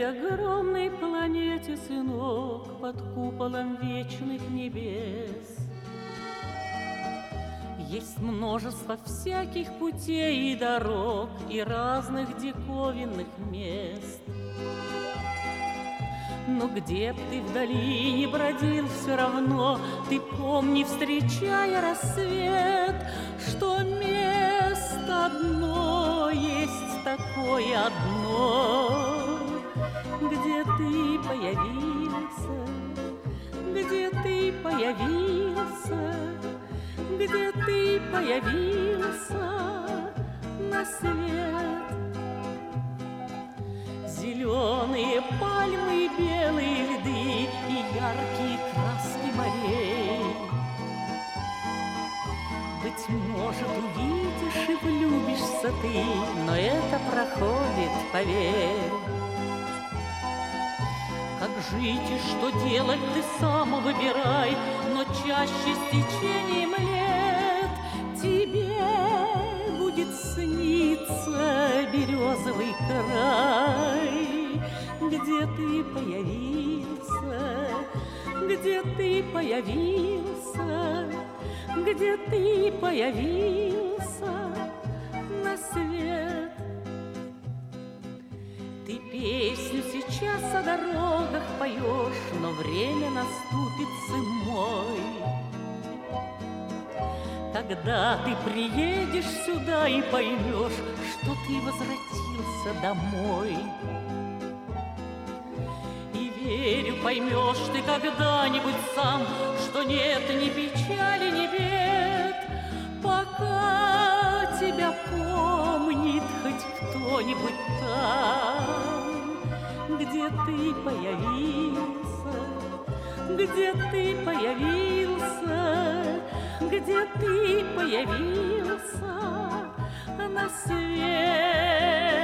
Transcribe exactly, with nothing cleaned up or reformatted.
этой огромной планете, сынок, под куполом вечных небес есть множество всяких путей и дорог и разных диковинных мест. Но где б ты вдали не бродил, все равно ты помни, встречая рассвет, что место одно есть такое одно, где ты появился, где ты появился, где ты появился на свет. Зеленые пальмы, белые льды и яркие краски морей. Быть может, увидишь и влюбишься ты, но это проходит, поверь. Как жить и что делать, ты сам выбирай, но чаще с течением лет тебе будет сниться березовый край, где ты появился, где ты появился, где ты появился на свет. Ты песню сейчас о дорогах поешь, но время наступит, сын мой, когда ты приедешь сюда и поймешь, что ты возвратился домой. И верю, поймешь ты когда-нибудь сам, что нет ни печали, ни бед, пока тебя помнит хоть кто-нибудь там, где ты появился, где ты появился, где ты появился на свет.